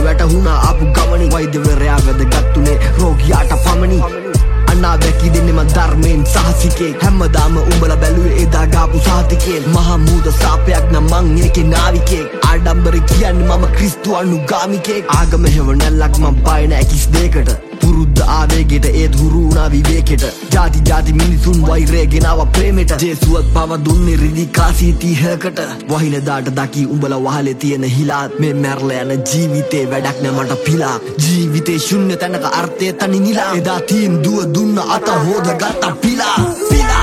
වැටහුණා ආපු ගමනි වෛද්‍යවරයා වැදගත්ුනේ රෝගියාට පමණි අන්නා දැකි දෙන්නේ මං ධර්මයෙන් සහසිකේ හැමදාම උඹලා බැලුවේ එදා ගාපු සාතිකේ මහා මූද සාපයක් නම් මං ඒකේ නාවිකේ ආඩම්බරේ කියන්නේ මම ක්‍රිස්තු අනුගාමිකේ ආගම හැව නැල්ලක් මං බය නෑ කිස් දෙකට පුරුද්ද ආවේගෙට ඒත් හුරු වුණා විවේකෙට ජාති ජාති මිනිසුන් වෛරය ගෙනාව ප්‍රේමෙට ජේසුවත් පව දුන්නේ රිදි කාසී 30කට වහින දාට දකි උඹලා වහලේ තියෙන හිලාත් මේ මැරලා යන ජීවිතේ වැඩක් නෑ මට පිලා ජීවිතේ ශුන්‍ය තැනක අර්ථය තනි නිලා එදා තීන් දුව දුන්න අත හොද ගත්ත පිලා පිලා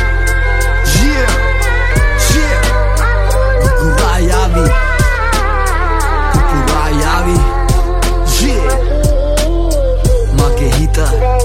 කුකුරායාවි කුකුරායාවි මගේ හිත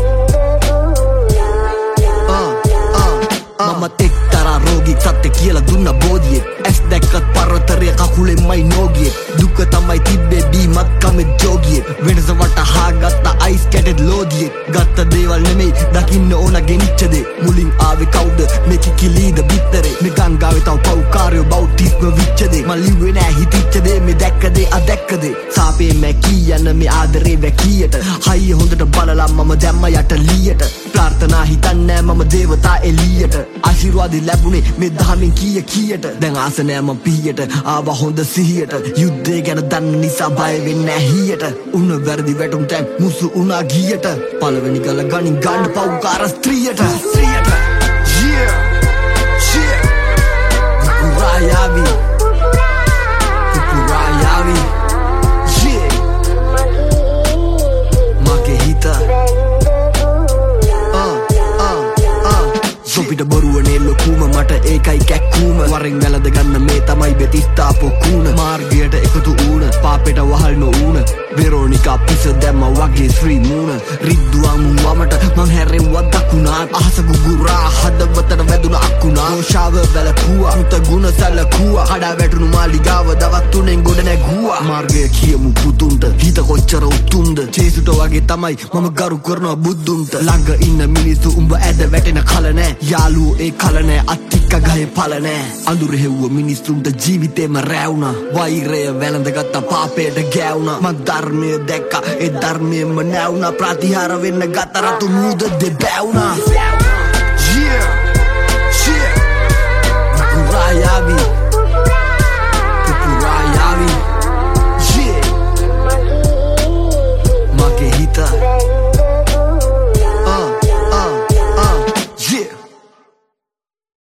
මම එක්තරා රෝගී සත්‍ය කියලා දුන්න බෝධියෙක් ඇස් දැක්කත් පරතරය කකුලෙන්මයි නෝගියෙක් දුක තමයි තිබ්බේ බීමත් කමෙත් ජෝගියෙක් වෙනස වටහා ගත්ත අයිස් කැටෙත් ලෝදියෙක් ගත්ත දේවල් නෙමෙයි දකින්න ඕන ගෙනිච්ච දේ මුලින් ආවේ කවුද මේ කිකිලීද බිත්තරේ මේ ගංගාවේ තව පව්කාරයෝ බෞද්ධිස්ම විච්ච දේ මං ලිව්වේ නෑ හිතිච්ච දේ මේ දැක්ක දේ අදැක්ක දේ සාපේ මැකී යන මේ ආදරේ වැකියට හයිය හොඳට බලලා මම දැම්ම යට ලීයට ප්‍රාර්ථනා හිතන්නේ මම දේවතා එළියට ආශිර්වාද ලැබුණේ මේ දහමින් කීයට දැන් ආස නෑ මම පිහියට ආවා හොඳ සිහියට යුද්ධය ගැන දන්න නිසා බය වෙන්නේ නෑ හියට උන වැරදි වැටුම් තැන් මුසු උනා ගියට පළවෙනි කල ගණින් ගන්න පව්කාර ස්ත්‍රියට කුකුරායාවි කුකුරායාවි මගේ හිත සොපිට බොරුවනේ ලොකුම මට ඒකයි කැක්කුම වරෙන් වැළඳ ගන්න මේ තමයි බෙතිස්ථා පොකුණ මාර්ගයට එකතු වුණ පාපෙට වහල් නොවුණ වෙරෝනිකා පිස දැම්ම වගේ ශ්‍රී මූණ රිද්දුවම් වමට මං හැරෙව්වා දකුණාත් අහස ගුගුරා හදවතට වැදුන අකුණා රෝෂාව වැළකුවා මුත ගුණ සැලකුවා කඩා වැටුණු මාලිගාව දවස් 3න් ගොඩ නැගුවා මාර්ගය කියමු පුතුන්ට හිත කොච්චර උතුම්ද ජේසුට වගේ තමයි මම ගරු කරනවා බුදුන්ට ළඟ ඉන්න මිනිස්සු උඹ ඇද වැටෙන කල නෑ යාළුවෝ ඒ කල නෑ අත්තික්ක ගහේ පල නෑ අඳුර හෙව්ව මිනිස්සුන්ට ජීවිතේම රැවුණා වෛරය වැළඳගත්ත පාපයට ගෑවුණා මං ධර්මය දැක්කා ඒ ධර්මයෙන්ම නැවුණා ප්‍රතිහාර වෙන්න ගත රතු මූද දෙබැවුණා